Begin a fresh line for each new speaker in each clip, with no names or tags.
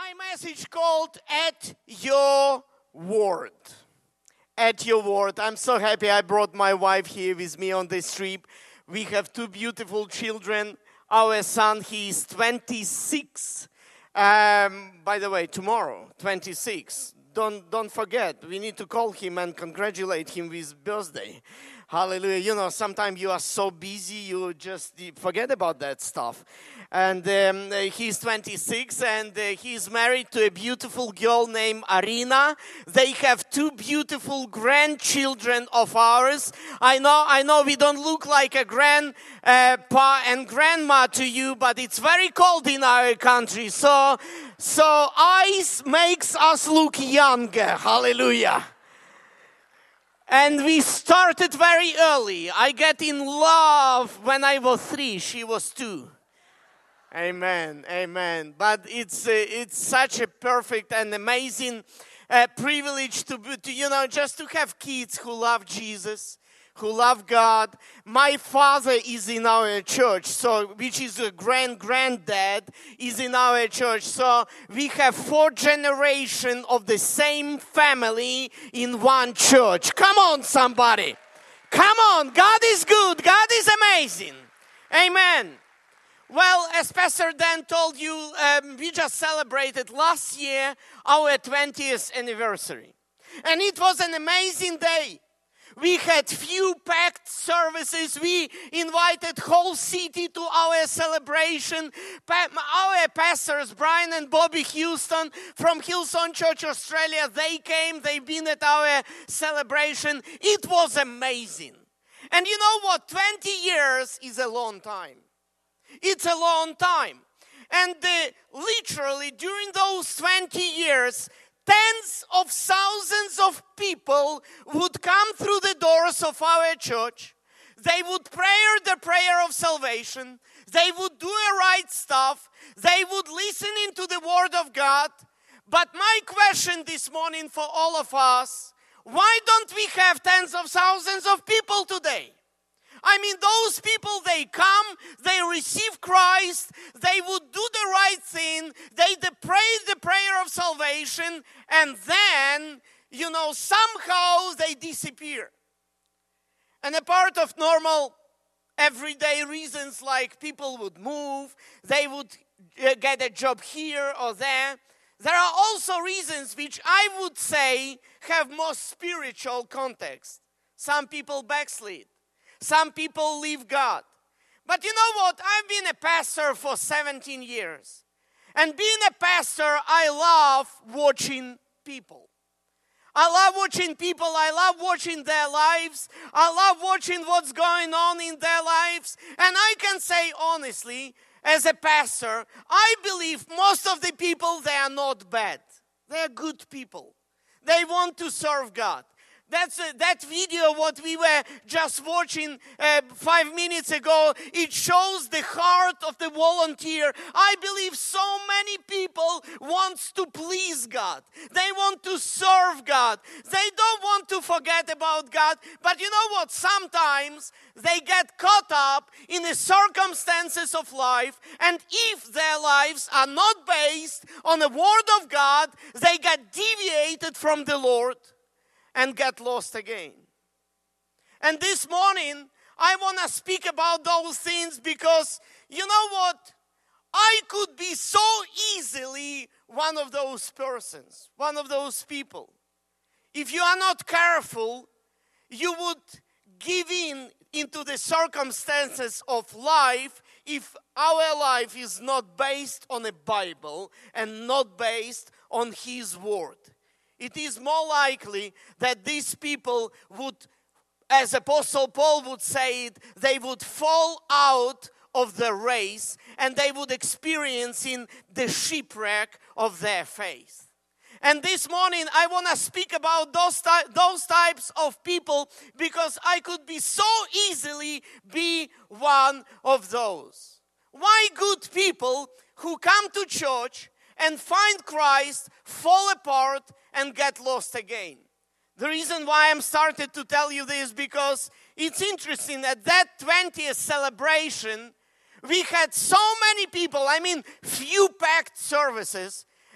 my message called At Your Word. At Your Word. I'm so happy I brought my wife here with me on this trip. We have two beautiful children. Our son, he is 26. By the way, tomorrow, 26. Don't forget, we need to call him and congratulate him with his birthday. Hallelujah. You know, sometimes you are so busy, you just forget about that stuff. And he's 26 and he's married to a beautiful girl named Arina. They have two beautiful grandchildren of ours. I know we don't look like a grandpa and grandma to you, but it's very cold in our country. So ice makes us look younger. Hallelujah. And we started very early. I got in love when I was 3. She was 2. Amen, amen. But it's such a perfect and amazing privilege to just to have kids who love Jesus, who love God. My father is in our church, which is a granddad is in our church. So we have 4 generations of the same family in one church. Come on, somebody. Come on. God is good. God is amazing. Amen. Well, as Pastor Dan told you, we just celebrated last year our 20th anniversary. And it was an amazing day. We had few packed services. We invited whole city to our celebration. Our pastors, Brian and Bobby Houston from Hillsong Church Australia, they came. They've been at our celebration. It was amazing. And you know what? 20 years is a long time. It's a long time. And literally during those 20 years, tens of thousands of people would come through the doors of our church. They would pray the prayer of salvation. They would do the right stuff. They would listen into the Word of God. But my question this morning for all of us, why don't we have tens of thousands of people today? I mean, those people, they come, they receive Christ, they would do the right thing, they pray the prayer of salvation, and then, somehow they disappear. And a part of normal, everyday reasons like people would move, they would get a job here or there. There are also reasons which I would say have more spiritual context. Some people backslid. Some people leave God. But you know what? I've been a pastor for 17 years. And being a pastor, I love watching people. I love watching people. I love watching their lives. I love watching what's going on in their lives. And I can say honestly, as a pastor, I believe most of the people, they are not bad. They are good people. They want to serve God. That video, what we were just watching 5 minutes ago, it shows the heart of the volunteer. I believe so many people want to please God. They want to serve God. They don't want to forget about God. But you know what? Sometimes they get caught up in the circumstances of life. And if their lives are not based on the Word of God, they get deviated from the Lord and get lost again. And this morning, I want to speak about those things because, you know what? I could be so easily one of those persons, one of those people. If you are not careful, you would give into the circumstances of life if our life is not based on a Bible and not based on His Word. It is more likely that these people would, as Apostle Paul would say it, they would fall out of the race and they would experience the shipwreck of their faith. And this morning I want to speak about those types of people because I could be so easily be one of those. Why good people who come to church and find Christ fall apart and get lost again? The reason why I'm started to tell you this because it's interesting at that 20th celebration we had so many people, few packed services,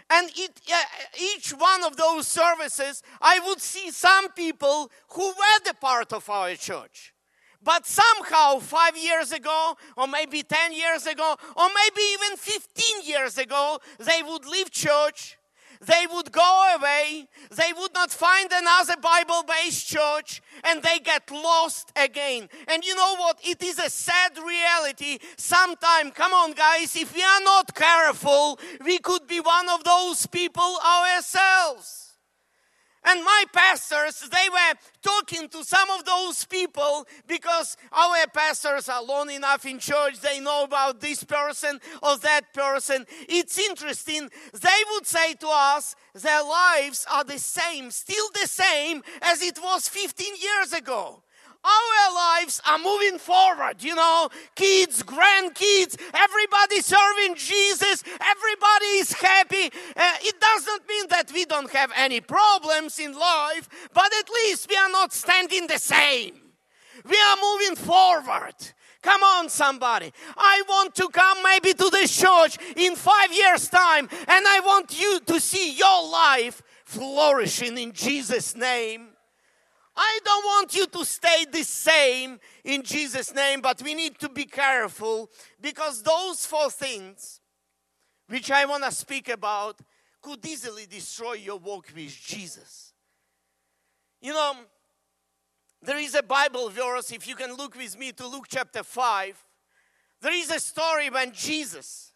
And each one of those services, I would see some people who were the part of our church. But somehow 5 years ago, or maybe 10 years ago, or maybe even 15 years ago, they would leave church. They would go away. They would not find another Bible-based church, and they get lost again. And you know what? It is a sad reality. Sometime, come on guys, if we are not careful, we could be one of those people ourselves. And my pastors, they were talking to some of those people because our pastors are long enough in church. They know about this person or that person. It's interesting. They would say to us, their lives are the same, still the same as it was 15 years ago. Our lives are moving forward, you know, kids, grandkids, everybody serving Jesus, everybody is happy. It doesn't mean that we don't have any problems in life, but at least we are not standing the same. We are moving forward. Come on, somebody. I want to come maybe to this church in 5 years' time, and I want you to see your life flourishing in Jesus' name. I don't want you to stay the same in Jesus' name, but we need to be careful because those 4 things which I want to speak about could easily destroy your walk with Jesus. You know, there is a Bible verse, if you can look with me to Luke chapter 5. There is a story when Jesus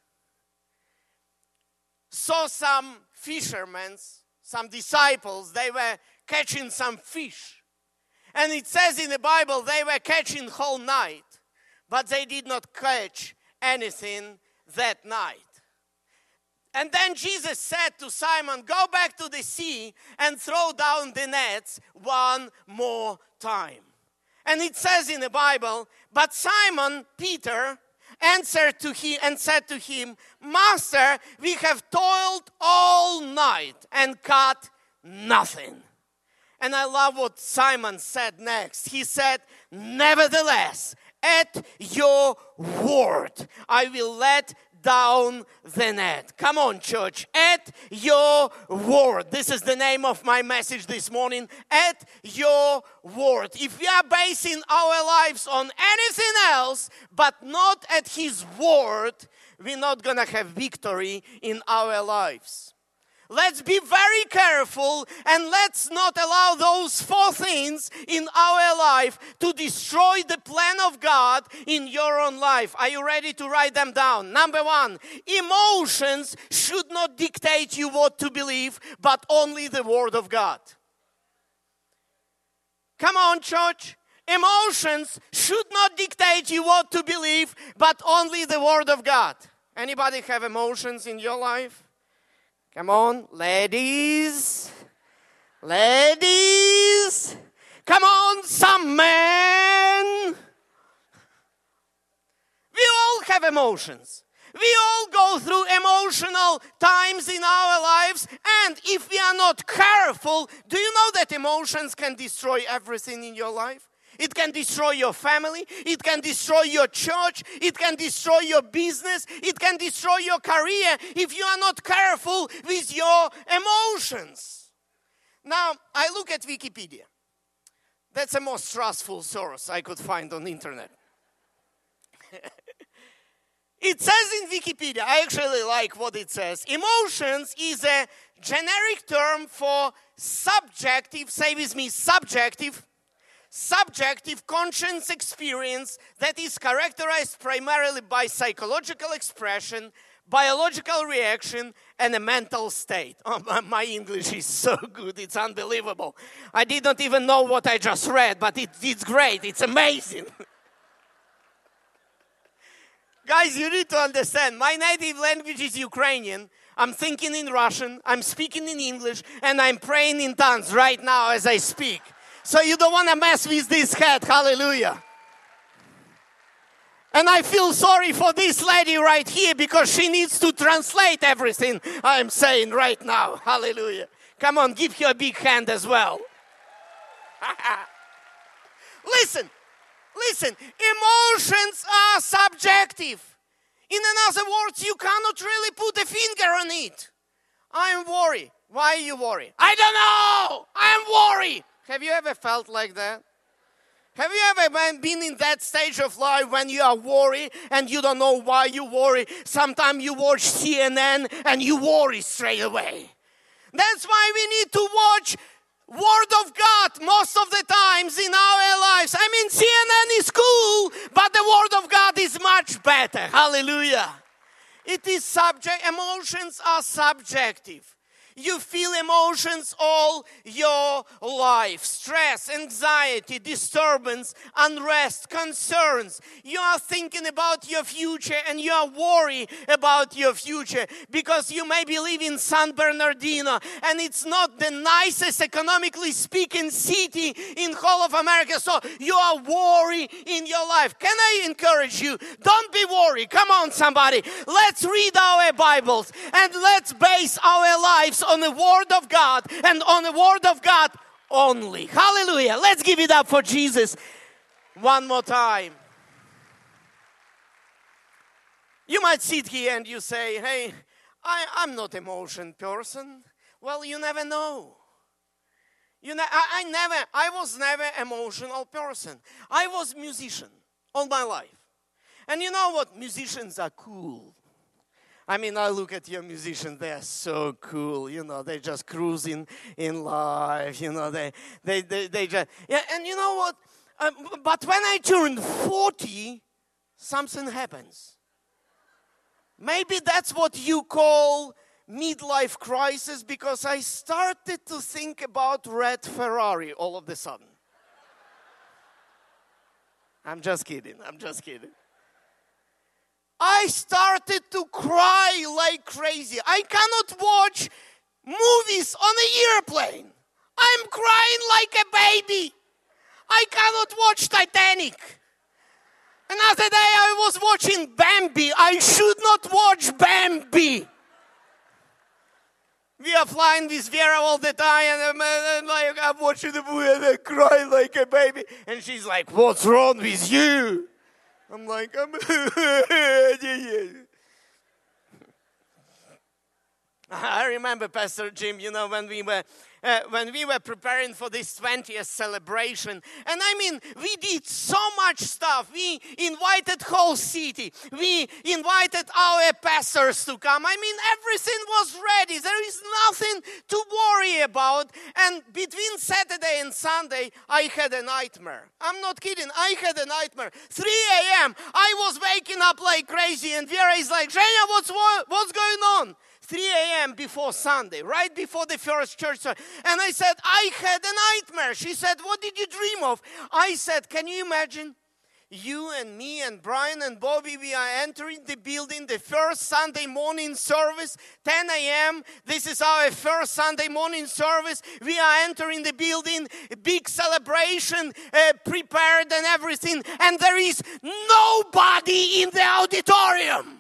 saw some fishermen, some disciples, they were catching some fish. And it says in the Bible they were catching whole night, but they did not catch anything that night. And then Jesus said to Simon, go back to the sea and throw down the nets one more time. And it says in the Bible, but Simon Peter answered to him and said to him, Master, we have toiled all night and caught nothing. And I love what Simon said next. He said, nevertheless, at your word, I will let down the net. Come on, church. At your word. This is the name of my message this morning. At your word. If we are basing our lives on anything else, but not at His word, we're not going to have victory in our lives. Let's be very careful and let's not allow those 4 things in our life to destroy the plan of God in your own life. Are you ready to write them down? Number 1, emotions should not dictate you what to believe, but only the Word of God. Come on, church. Emotions should not dictate you what to believe, but only the Word of God. Anybody have emotions in your life? Come on, ladies. Ladies. Come on, some men. We all have emotions. We all go through emotional times in our lives. And if we are not careful, do you know that emotions can destroy everything in your life? It can destroy your family. It can destroy your church. It can destroy your business. It can destroy your career if you are not careful with your emotions. Now, I look at Wikipedia. That's the most trustful source I could find on the internet. It says in Wikipedia, I actually like what it says. Emotions is a generic term for subjective, say with me, subjective conscious experience that is characterized primarily by psychological expression, biological reaction, and a mental state. Oh, my English is so good, it's unbelievable. I did not even know what I just read, but it's great, it's amazing. Guys, you need to understand, my native language is Ukrainian. I'm thinking in Russian, I'm speaking in English, and I'm praying in tongues right now as I speak. So you don't want to mess with this head. Hallelujah. And I feel sorry for this lady right here because she needs to translate everything I'm saying right now. Hallelujah. Come on, give her a big hand as well. Listen. Emotions are subjective. In other words, you cannot really put a finger on it. I'm worried. Why are you worried? I don't know. I'm worried. Have you ever felt like that? Have you ever been in that stage of life when you are worried and you don't know why you worry? Sometimes you watch CNN and you worry straight away. That's why we need to watch Word of God most of the times in our lives. I mean, CNN is cool, but the Word of God is much better. Hallelujah. It is subject. Emotions are subjective. You feel emotions all your life. Stress, anxiety, disturbance, unrest, concerns. You are thinking about your future and you are worried about your future because you maybe live in San Bernardino and it's not the nicest, economically speaking, city in whole of America. So you are worried in your life. Can I encourage you? Don't be worried. Come on, somebody. Let's read our Bibles and let's base our lives on the Word of God and on the Word of God only. Hallelujah. Let's give it up for Jesus one more time. You might sit here and you say, hey, I'm not an emotion person. Well, you never know. I was never an emotional person. I was a musician all my life. And you know what? Musicians are cool. I mean, I look at your musicians, they're so cool, you know, they're just cruising in life, you know, they just, yeah, and you know what, but when I turned 40, something happens. Maybe that's what you call midlife crisis, because I started to think about red Ferrari all of a sudden. I'm just kidding. I started to cry like crazy. I cannot watch movies on an airplane. I'm crying like a baby. I cannot watch Titanic. Another day I was watching Bambi. I should not watch Bambi. We are flying with Vera all the time, and I'm watching the movie and I cry like a baby. And she's like, "What's wrong with you?" I'm like, I remember, Pastor Jim, you know, when we were preparing for this 20th celebration. And I mean, we did so much stuff. We invited whole city. We invited our pastors to come. I mean, everything was ready. There is nothing to worry about. And between Saturday and Sunday, I had a nightmare. I'm not kidding. I had a nightmare. 3 a.m., I was waking up like crazy. And Vera is like, "Zhenya, what's going on?" 3 a.m. before Sunday, right before the first church service. And I said, "I had a nightmare." She said, "What did you dream of?" I said, "Can you imagine? You and me and Brian and Bobby, we are entering the building, the first Sunday morning service, 10 a.m. This is our first Sunday morning service. We are entering the building, a big celebration, prepared and everything. And there is nobody in the auditorium."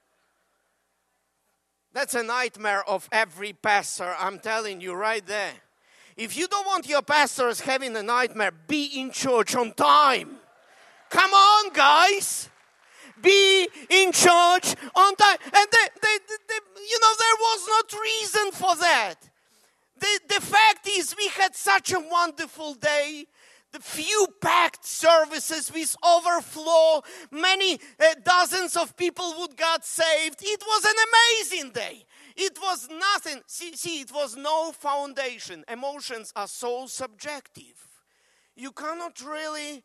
That's a nightmare of every pastor, I'm telling you right there. If you don't want your pastors having a nightmare, be in church on time. Come on, guys. Be in church on time. And there was no reason for that. The fact is, we had such a wonderful day. The few packed services with overflow, many dozens of people would got saved. It was an amazing day. It was nothing. See, it was no foundation. Emotions are so subjective. You cannot really.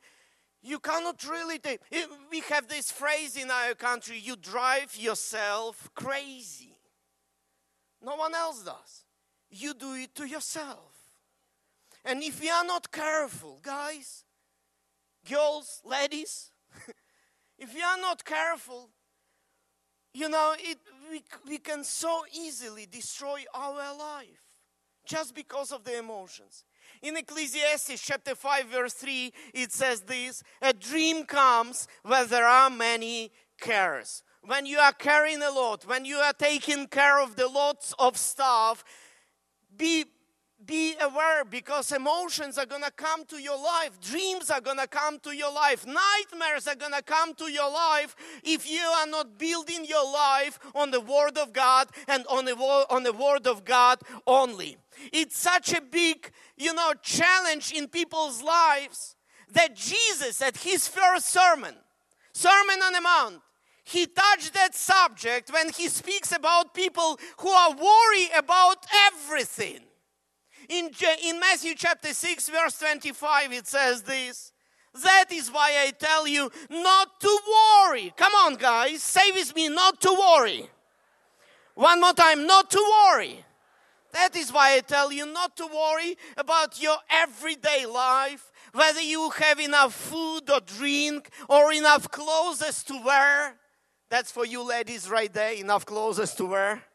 We have this phrase in our country: you drive yourself crazy. No one else does. You do it to yourself. And if we are not careful, guys, girls, ladies, if we are not careful, you know, we can so easily destroy our life just because of the emotions. In Ecclesiastes chapter 5, verse 3, it says this: "A dream comes where there are many cares." When you are carrying a lot, when you are taking care of the lots of stuff, be be aware, because emotions are going to come to your life. Dreams are going to come to your life. Nightmares are going to come to your life if you are not building your life on the Word of God and on the Word of God only. It's such a big, challenge in people's lives that Jesus, at his first Sermon on the Mount, he touched that subject when he speaks about people who are worried about everything. In Matthew chapter 6, verse 25, it says this: "That is why I tell you not to worry." Come on, guys, say with me, not to worry. One more time, not to worry. That is why I tell you not to worry about your everyday life, whether you have enough food or drink or enough clothes to wear. That's for you ladies right there, enough clothes to wear.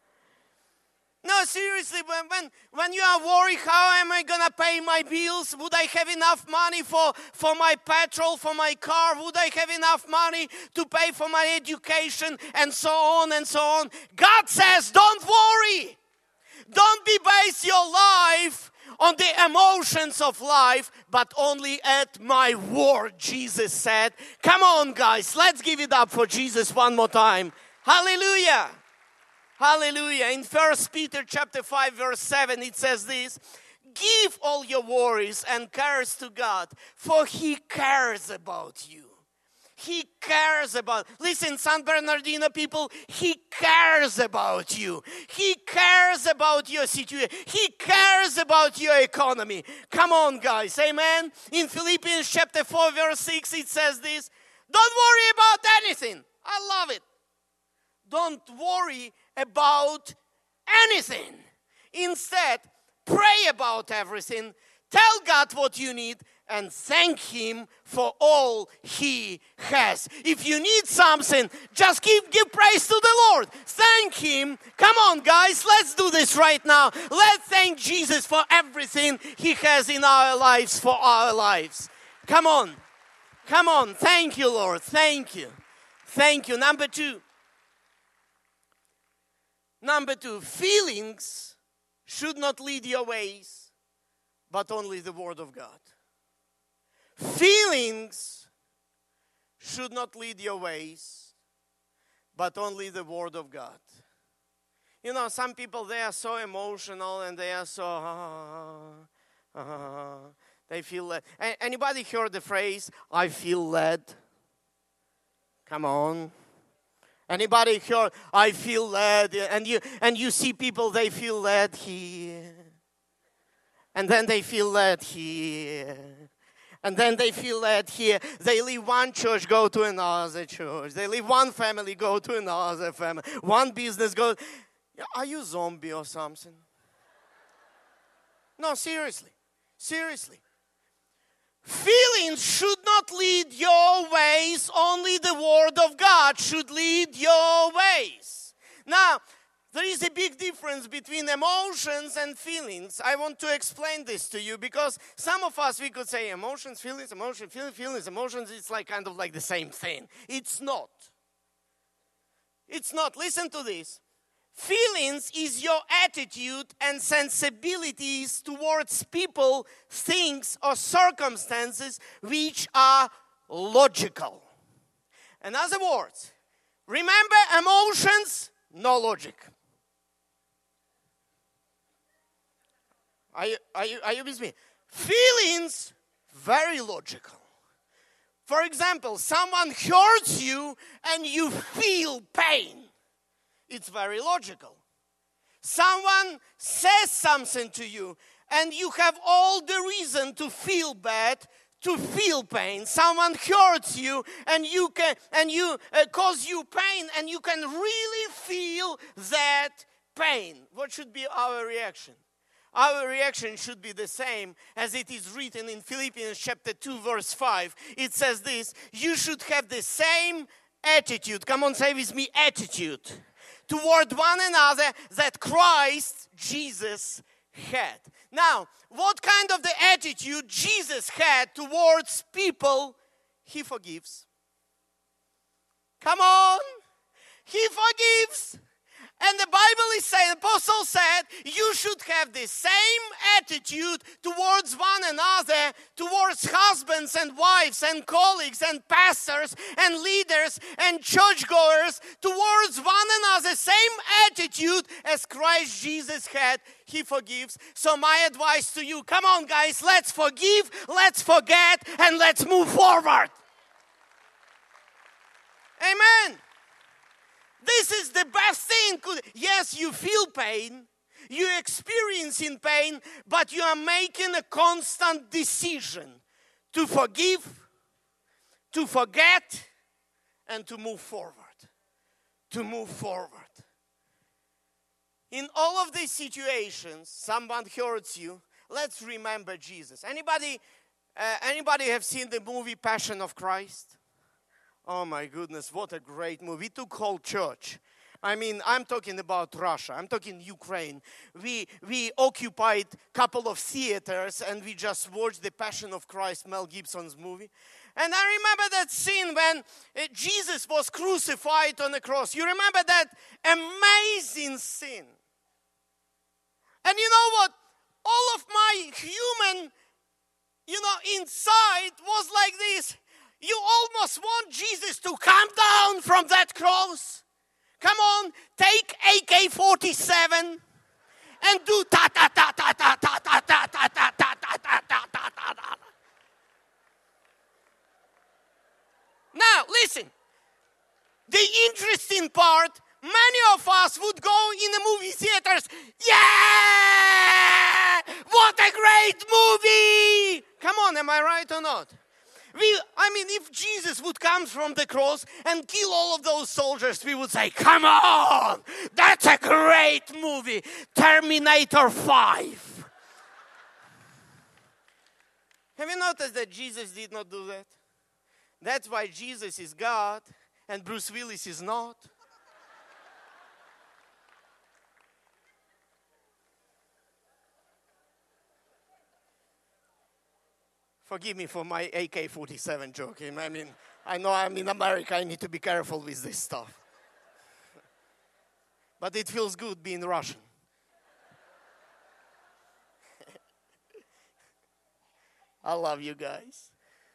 No, seriously, when you are worried, how am I going to pay my bills? Would I have enough money for my petrol, for my car? Would I have enough money to pay for my education? And so on and so on. God says, don't worry. Don't base your life on the emotions of life, but only at my word, Jesus said. Come on, guys, let's give it up for Jesus one more time. Hallelujah. Hallelujah. In 1 Peter chapter 5, verse 7, it says this: "Give all your worries and cares to God, for He cares about you." He cares about, listen, San Bernardino people, He cares about you. He cares about your situation. He cares about your economy. Come on, guys, amen. In Philippians chapter 4, verse 6, it says this: "Don't worry about anything." I love it. Don't worry about anything. Instead, pray about everything. Tell God what you need and thank Him for all He has. If you need something, just give praise to the Lord. Thank Him. Come on, guys, let's do this right now. Let's thank Jesus for everything He has in our lives, for our lives. Come on. Come on. Thank you, Lord. Thank you. Thank you. Number two, feelings should not lead your ways, but only the Word of God. Feelings should not lead your ways, but only the Word of God. Some people, they are so emotional and they are so, they feel led. Anybody heard the phrase, "I feel led"? Come on. Anybody heard, "I feel led"? And you see people, they feel led here. And then they feel led here. And then they feel led here. They leave one church, go to another church. They leave one family, go to another family. One business, go. Are you a zombie or something? No, seriously. Seriously. Feelings should not lead your ways. Only the Word of God should lead your ways. Now, there is a big difference between emotions and feelings. I want to explain this to you because some of us, we could say emotions, feelings, emotions, it's like kind of like the same thing. It's not. It's not. Listen to this. Feelings is your attitude and sensibilities towards people, things, or circumstances which are logical. In other words, remember, emotions, no logic. Are you with me? Feelings, very logical. For example, someone hurts you and you feel pain. It's very logical. Someone says something to you and you have all the reason to feel bad, to feel pain. Someone hurts you and cause you pain and you can really feel that pain. What should be our reaction? Our reaction should be the same as it is written in Philippians chapter 2 verse 5. It says this: you should have the same attitude. Come on, say with me, attitude. Toward one another that Christ Jesus had. Now, what kind of the attitude Jesus had towards people? He forgives. Come on. He forgives. And the Bible is saying, the apostle said, you should have the same attitude towards one another, towards husbands and wives and colleagues and pastors and leaders and churchgoers, towards one another, same attitude as Christ Jesus had. He forgives. So my advice to you, come on guys, let's forgive, let's forget, and let's move forward. Amen. This is the best thing. Yes, you feel pain, you're experiencing pain, but you are making a constant decision to forgive, to forget, and to move forward. To move forward. In all of these situations, someone hurts you, let's remember Jesus. Anybody have seen the movie Passion of Christ? Oh my goodness, what a great movie. It took whole church. I mean, I'm talking about Russia. I'm talking Ukraine. We occupied a couple of theaters and we just watched the Passion of Christ, Mel Gibson's movie. And I remember that scene when Jesus was crucified on the cross. You remember that amazing scene? And you know what? All of my human, inside was like this. You almost want Jesus to come down from that cross. Come on, take AK-47 and do ta ta ta ta ta ta ta ta ta ta ta ta ta ta ta ta. Now, listen. The interesting part, many of us would go in the movie theaters. Yeah! What a great movie! Come on, am I right or not? If Jesus would come from the cross and kill all of those soldiers, we would say, come on, that's a great movie, Terminator 5. Have you noticed that Jesus did not do that? That's why Jesus is God and Bruce Willis is not. Forgive me for my AK-47 joke. I know I'm in America. I need to be careful with this stuff. But it feels good being Russian. I love you guys.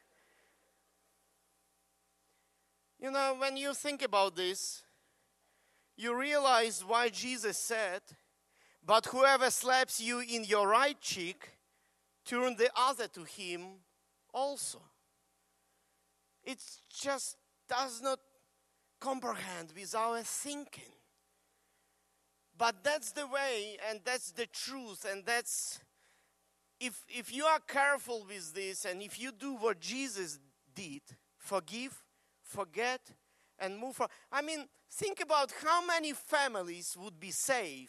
When you think about this, you realize why Jesus said, but whoever slaps you in your right cheek, turn the other to him also. It just does not comprehend with our thinking. But that's the way, and that's the truth, and that's, if you are careful with this, and if you do what Jesus did, forgive, forget, and move forward. Think about how many families would be saved.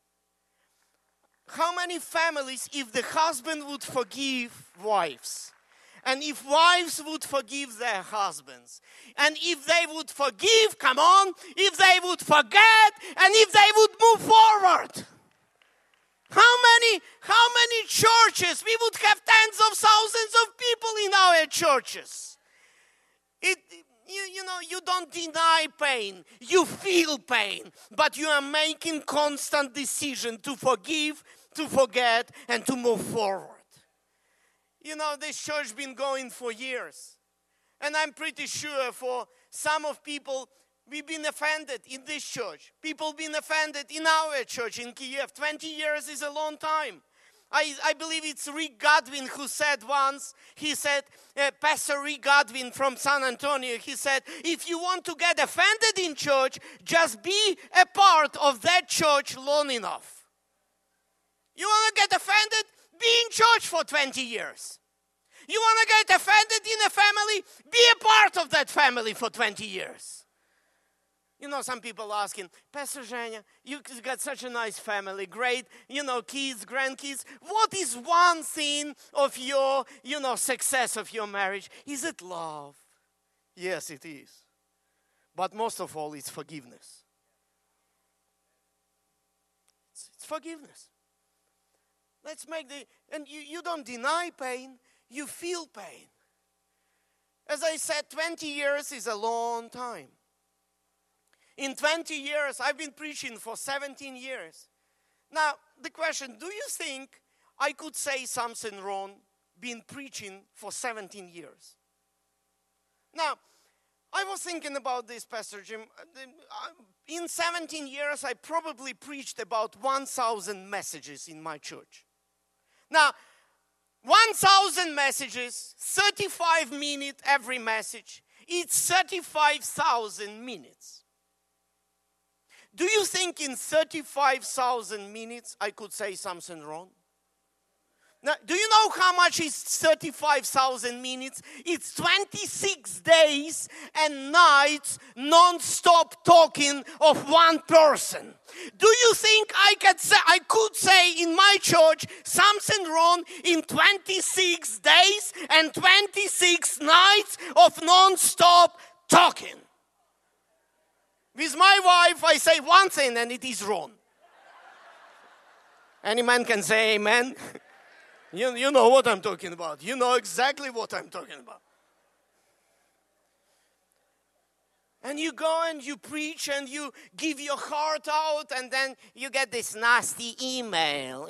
How many families, if the husband would forgive wives, and if wives would forgive their husbands, and if they would forgive, come on, if they would forget, and if they would move forward. How many churches? We would have tens of thousands of people in our churches. You don't deny pain. You feel pain. But you are making constant decision to forgive, to forget, and to move forward. This church been going for years. And I'm pretty sure for some of people, we've been offended in this church. People been offended in our church in Kiev. 20 years is a long time. I believe it's Rick Godwin who said once, he said, Pastor Rick Godwin from San Antonio, he said, if you want to get offended in church, just be a part of that church long enough. You want to get offended? Be in church for 20 years. You want to get offended in a family? Be a part of that family for 20 years. Some people asking, Pastor Zhenya, you got such a nice family, great, kids, grandkids. What is one thing of your, success of your marriage? Is it love? Yes, it is. But most of all, it's forgiveness. It's forgiveness. Let's make and you don't deny pain, you feel pain. As I said, 20 years is a long time. In 20 years, I've been preaching for 17 years. Now, the question, do you think I could say something wrong being preaching for 17 years? Now, I was thinking about this, Pastor Jim. In 17 years, I probably preached about 1,000 messages in my church. Now, 1,000 messages, 35 minutes every message. It's 35,000 minutes. Do you think in 35,000 minutes I could say something wrong? Now, do you know how much is 35,000 minutes? It's 26 days and nights non-stop talking of one person. Do you think I could say in my church something wrong in 26 days and 26 nights of non-stop talking? With my wife, I say one thing and it is wrong. Any man can say amen? You know what I'm talking about. You know exactly what I'm talking about. And you go and you preach and you give your heart out and then you get this nasty email.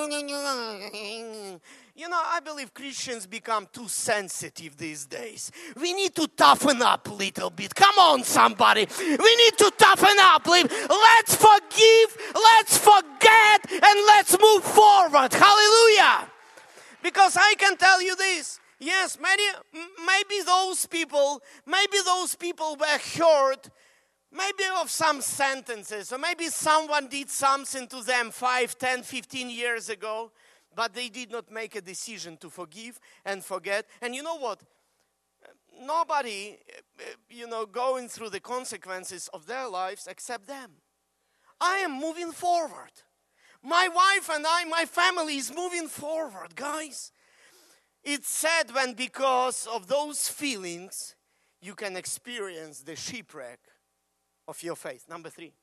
You know, I believe Christians become too sensitive these days. We need to toughen up a little bit. Come on, somebody. We need to toughen up. Let's forgive, let's forget, and let's move forward. Hallelujah. Because I can tell you this. Yes, maybe those people were hurt, maybe of some sentences, or maybe someone did something to them 5, 10, 15 years ago, but they did not make a decision to forgive and forget. And you know what? Nobody, going through the consequences of their lives except them. I am moving forward. My wife and I, my family is moving forward, guys. It's sad when because of those feelings, you can experience the shipwreck of your faith. Number 3.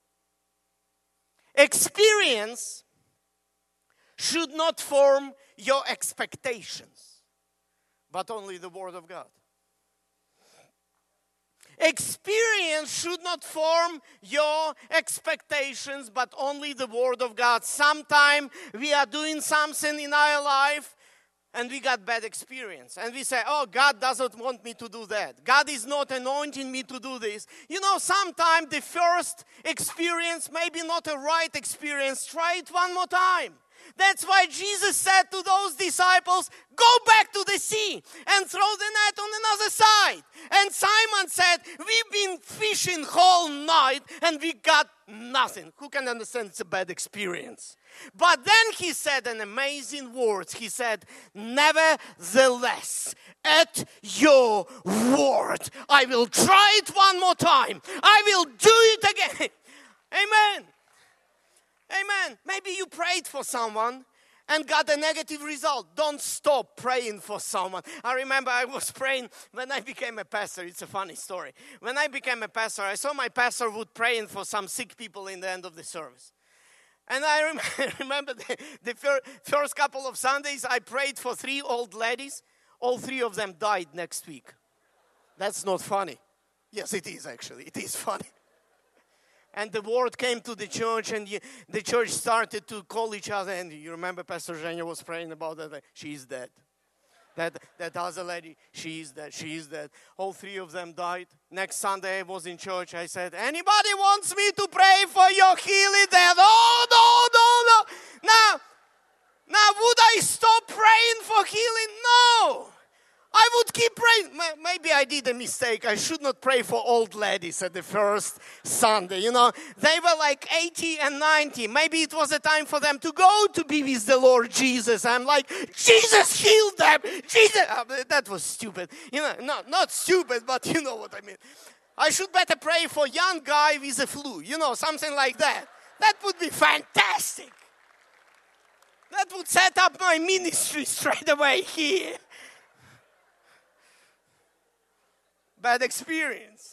Experience should not form your expectations, but only the Word of God. Experience should not form your expectations, but only the Word of God. Sometimes we are doing something in our life and we got bad experience. And we say, oh, God doesn't want me to do that. God is not anointing me to do this. You know, sometimes the first experience may be not a right experience. Try it one more time. That's why Jesus said to those disciples, go back to the sea and throw the net on another side. And Simon said, we've been fishing whole night and we got nothing. Who can understand it's a bad experience? But then he said an amazing words. He said, nevertheless, at your word, I will try it one more time. I will do it again. Amen. Amen. Maybe you prayed for someone and got a negative result. Don't stop praying for someone. I remember I was praying when I became a pastor. It's a funny story. When I became a pastor, I saw my pastor would praying for some sick people in the end of the service. And I remember the first couple of Sundays, I prayed for 3 old ladies. All 3 of them died next week. That's not funny. Yes, it is actually. It is funny. And the word came to the church, and the church started to call each other. And you remember Pastor Zhenya was praying about that. She's dead. That other lady, she's dead. She's dead. All 3 of them died. Next Sunday I was in church. I said, anybody wants me to pray for your healing? There? No. Now, would I stop praying for healing? No. I would keep praying. Maybe I did a mistake. I should not pray for old ladies at the first Sunday. You know, they were like 80 and 90. Maybe it was a time for them to go to be with the Lord Jesus. I'm like, Jesus healed them. Jesus. That was stupid. You know, not stupid, but you know what I mean. I should better pray for a young guy with a flu. You know, something like that. That would be fantastic. That would set up my ministry straight away here. Bad experience.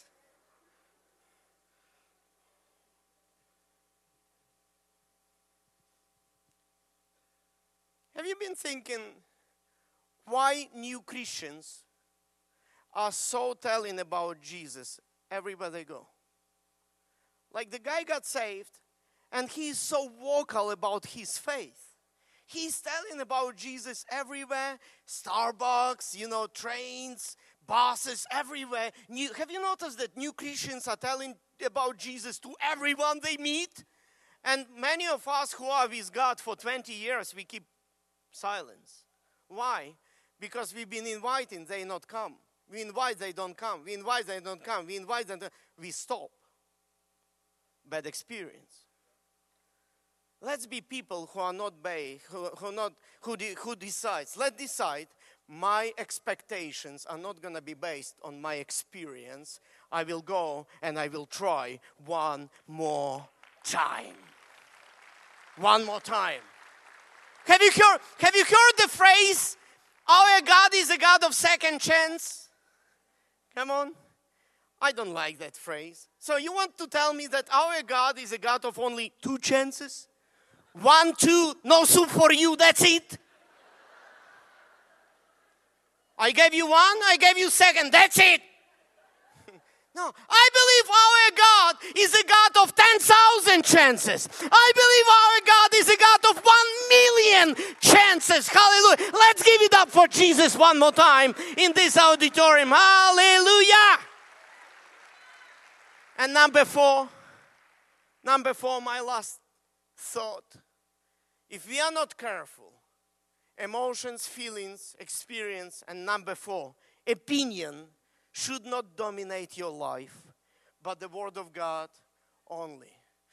Have you been thinking why new Christians are so telling about Jesus everywhere they go? Like the guy got saved, and he's so vocal about his faith. He's telling about Jesus everywhere, Starbucks, trains, buses, everywhere. Have you noticed that new Christians are telling about Jesus to everyone they meet? And many of us who are with God for 20 years, we keep silence. Why? Because we've been inviting, they not come. We invite, they don't come. We invite, they don't come. We invite them, we stop. Bad experience. Let's be people who are not who decides. Let's decide. My expectations are not going to be based on my experience. I will go and I will try one more time. One more time. Have you heard the phrase, our God is a God of second chance? Come on. I don't like that phrase. So you want to tell me that our God is a God of only 2 chances? 1, 2, no soup for you, that's it? I gave you 1, I gave you 2nd, that's it. No, I believe our God is a God of 10,000 chances. I believe our God is a God of 1,000,000 chances. Hallelujah. Let's give it up for Jesus one more time in this auditorium. Hallelujah. And number four, my last thought. If we are not careful, emotions, feelings, experience, and number 4, opinion should not dominate your life, but the Word of God only.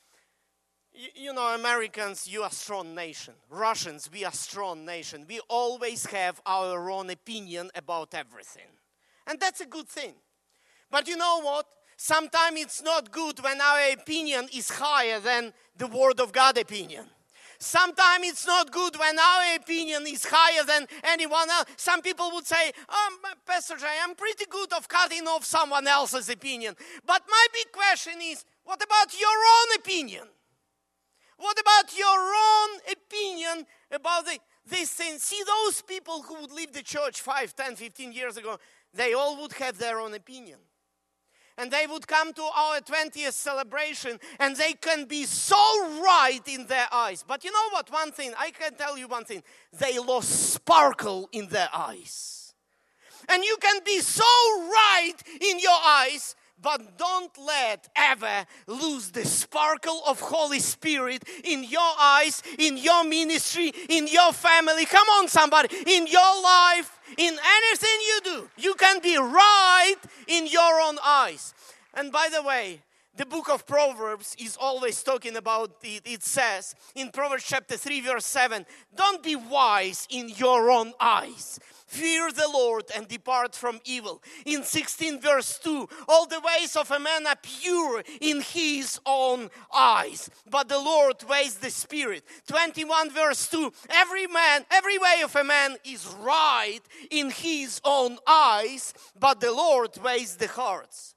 Americans, you are a strong nation. Russians, we are a strong nation. We always have our own opinion about everything. And that's a good thing. But you know what? Sometimes it's not good when our opinion is higher than the Word of God opinion. Sometimes it's not good when our opinion is higher than anyone else. Some people would say, Pastor Jay, I'm pretty good of cutting off someone else's opinion. But my big question is, what about your own opinion? What about your own opinion about this thing? See, those people who would leave the church 5, 10, 15 years ago, they all would have their own opinion. And they would come to our 20th celebration and they can be so right in their eyes. But you know what? One thing, I can tell you one thing. They lost sparkle in their eyes. And you can be so right in your eyes, but don't let ever lose the sparkle of Holy Spirit in your eyes, in your ministry, in your family. Come on, somebody. In your life. In anything you do, you can be right in your own eyes. And by the way, the book of Proverbs is always talking about it. It says in Proverbs chapter 3 verse 7, don't be wise in your own eyes. Fear the Lord and depart from evil. In 16 verse 2, all the ways of a man are pure in his own eyes, but the Lord weighs the spirit. 21 verse 2, every way of a man is right in his own eyes, but the Lord weighs the hearts.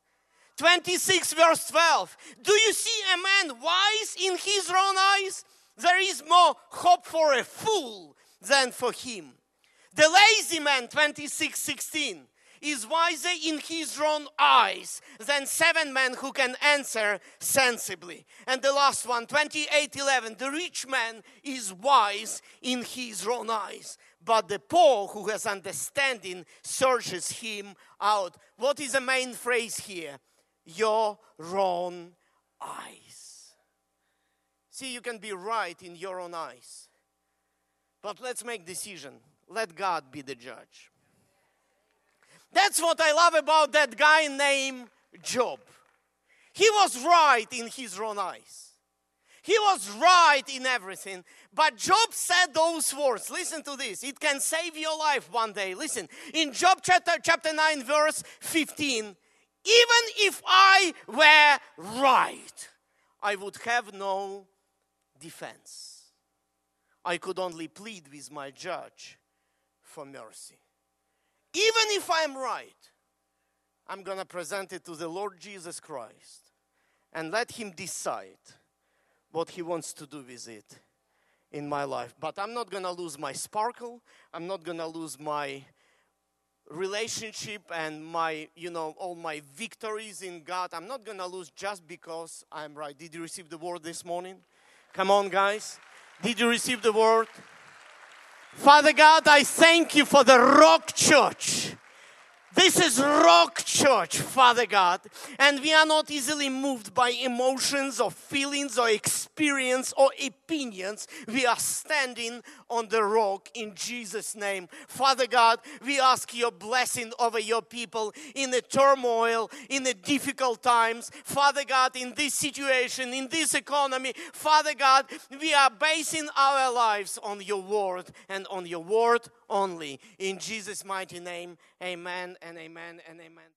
26 verse 12, do you see a man wise in his own eyes? There is more hope for a fool than for him. The lazy man, 26:16, is wiser in his own eyes than 7 men who can answer sensibly. And the last one, 28:11, the rich man is wise in his own eyes, but the poor who has understanding searches him out. What is the main phrase here? Your own eyes. See, you can be right in your own eyes, but let's make decision. Let God be the judge. That's what I love about that guy named Job. He was right in his own eyes. He was right in everything. But Job said those words. Listen to this. It can save your life one day. Listen. In Job chapter 9 verse 15. Even if I were right, I would have no defense. I could only plead with my judge for mercy. Even if I'm right, I'm going to present it to the Lord Jesus Christ and let him decide what he wants to do with it in my life. But I'm not going to lose my sparkle. I'm not going to lose my relationship and my, all my victories in God, I'm not going to lose just because I'm right. Did you receive the word this morning? Come on, guys. Did you receive the word? Father God, I thank you for the Rock Church. This is Rock Church, Father God, and we are not easily moved by emotions or feelings or experience or opinions. We are standing on the rock in Jesus' name. Father God, we ask your blessing over your people in the turmoil, in the difficult times. Father God, in this situation, in this economy, Father God, we are basing our lives on your word and on your word only. In Jesus' mighty name, amen and amen and amen.